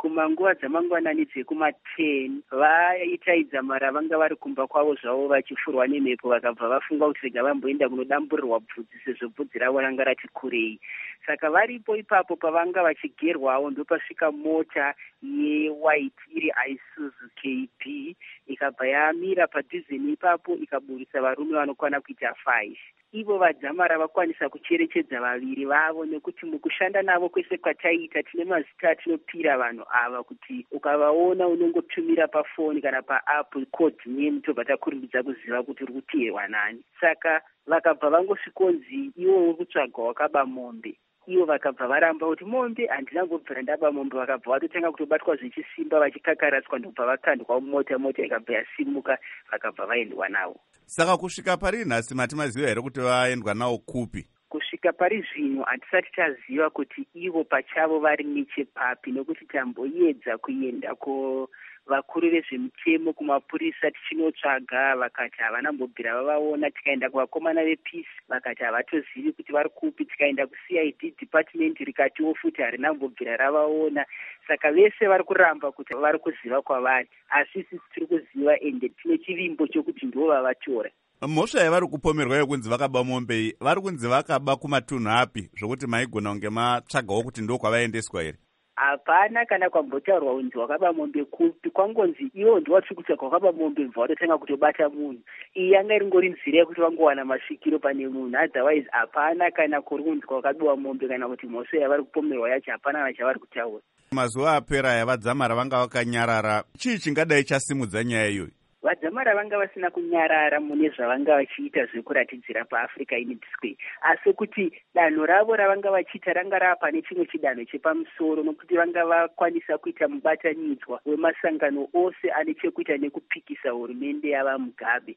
kumanguva dzamangwanani dzekuma10 vaitaidza mara vanga vari kumba kwavo zvavo vachifurwa nemhepo, vakabva vafunga kuti rega vamboenda kunodamburirwa bvudzi sezvo bvudzi ravo ranga rati kurei. Saka varipo ipapo pavanga vachigerwawo ndopasvika mota yewhite iri Isuzu KB ikabva yamira padhizeni ipapo ikaburisa varume vanokwana kuita 5. Ivo vadzamara vakwanisa kucherechedza vaviri vavo, nekuti mukushanda navo kwese kwataita tine mazita atinopira vanhu ava kuti ukavaona unongotumira pafoni kana paapp code name tobva takurumbidza kuziva kuti uri kuteerwa nani. Saka vakabva vangosvikonzi iwo uri kutsvaga wakaba mombe. Ivo vakabva varamba kuti mombe handina ngobvira ndaba mombe, vakabva vatotanga kutobatwa zvechisimba vachikakaratswa ndobva vakandwa mota ikabva yasimuka vakabva vaendwa navo. Saka kusvika pari nhasi mati maziva here kuti vaendwa nawo kupi? Kusvika pari zvino hatisati taziva kuti ivo pachavo vari nechepapi, nekuti tamboedza kuenda vakuru vezvemutemo kumapurisa tichinotsvaga, vakati havanambobvira vavaona. Tikaenda kuvakomana vepeace vakati havatozivi kuti vari kupi. Tikaenda kuCID department rikatiwo futi harinambobvira ravaona. Saka vese vari kuramba kuti vari kuziva kwavari, asi sisi tiri kuziva ende tine chivimbo chokuti ndo vavatora. Mhosva yavari kupomerwa yokunzi vakaba mombe, vari kunzi vakaba kumatunhu api zvokuti maigona kunge matsvagawo kuti ndo kwavaendeswa here? Hapana kana kwambotaurwa unzi wakaba mombe kupi, kwangonzi iwo ndiwatiri kutsvaga wakaba mombe bva watotanga kutobata munhu. Iyi yanga iringori nzira yekuti vangowana masvikiro pane munhu, otherwise hapana kana kuri kunzi kwakabiwa mombe kana kuti mhosva yavari kupomerwa yacho hapana nachavari kutaura. Mazuva apera yavadzamara vanga vakanyarara, chii chingadai chasimudza nyaya iyoyi? Vadzamara vanga vasina kunyarara mune zvavanga vachiita zvekuratidzira paAfrica Unity Square, asi kuti danho ravo ravanga vachiita ranga rapa nechimwe chidanho chepamusoro, nokuti vanga vakwanisa kuita mubatanidzwa wemasangano ose ane chekuita nekupikisa hurumende yava Mugabe.